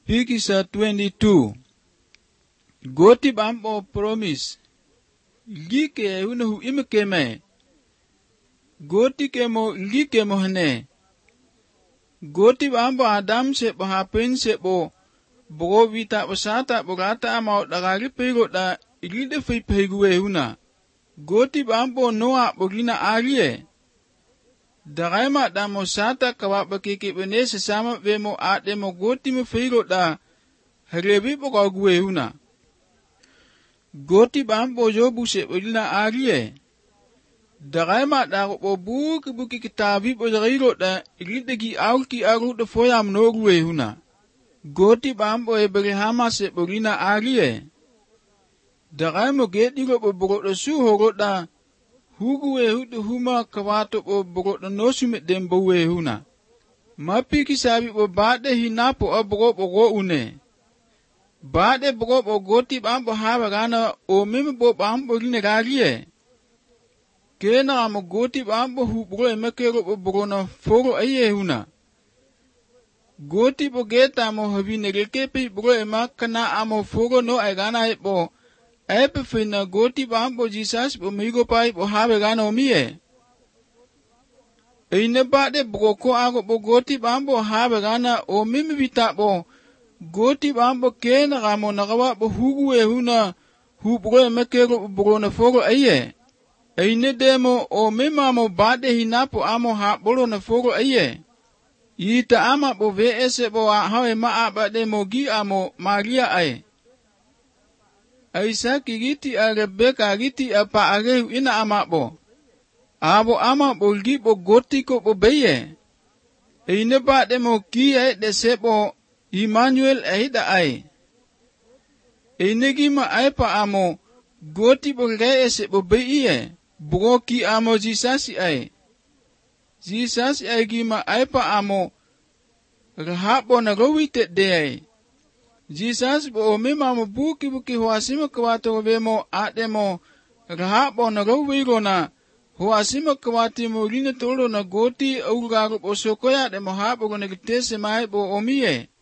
Pikisa 22. Goti bambo promise. Like unahu imekeme. Goti kemo like mo hane. Goti bambo Adam sebo hapin sebo. Bro vita basata bogata amau dagari pego da ilide fei pegue una. Goti bambo noa bogina arie. Dagaima damo sata kawapa kiki bene sesama vemo ademo goti mo feigo da harebi boga gue una. Goti bambo jobu se bolina arie. Dagaima da ko buki kitabi bo dagiro da ilidegi auki aru da foyam no gue una. Goti bambo Abrahama se bolina arie. Dagaimo geti go bogo da su hogo da hugue hudu huma kawato bo bogo da nosume dembo we una. Mapiki sabi bo bade hinapo bogo une. Bade bogo goti bambo haba gana o mimi bo bambo gine garie. Kena amo goti bambo hubo emekero bogo na foro aye una. Goti bo geta amo habine rekepi bogo emakana amo foro no agana ebo. Epe fina goti bambo Jesus bo migo pai bo haba gana omie. Eine bade bogo ko ago bo goti bambo haba gana o mimi bitabo. Goti bambo kena gamo nagawa bo hugu huna hubo emekero bogo na foro aye. Eine demo o mimamo bade hinapo amo ha bolo na foro aye. Ita ama bo vese bo hawe maa bade mogi amo Maria aye. Isaki giti a Rebeka giti a paarehu ina ama bo. Abo ama bo gibo goti ko bo beye. Eine bade mo ki aye desebo Emmanuel aida aye. Eine gima aye pa amo goti bo reese bo beye. Broki amo Jesus aye. Jesus aye gima aye pa amo rahabo na gowite de aye. Jesus bo mima mo buki huasima kawato vemo ademo rahabo na gowiro na huasima kawati mo rina tolo na goti aurago bo sokoya demo habo na gitese mai bo omie.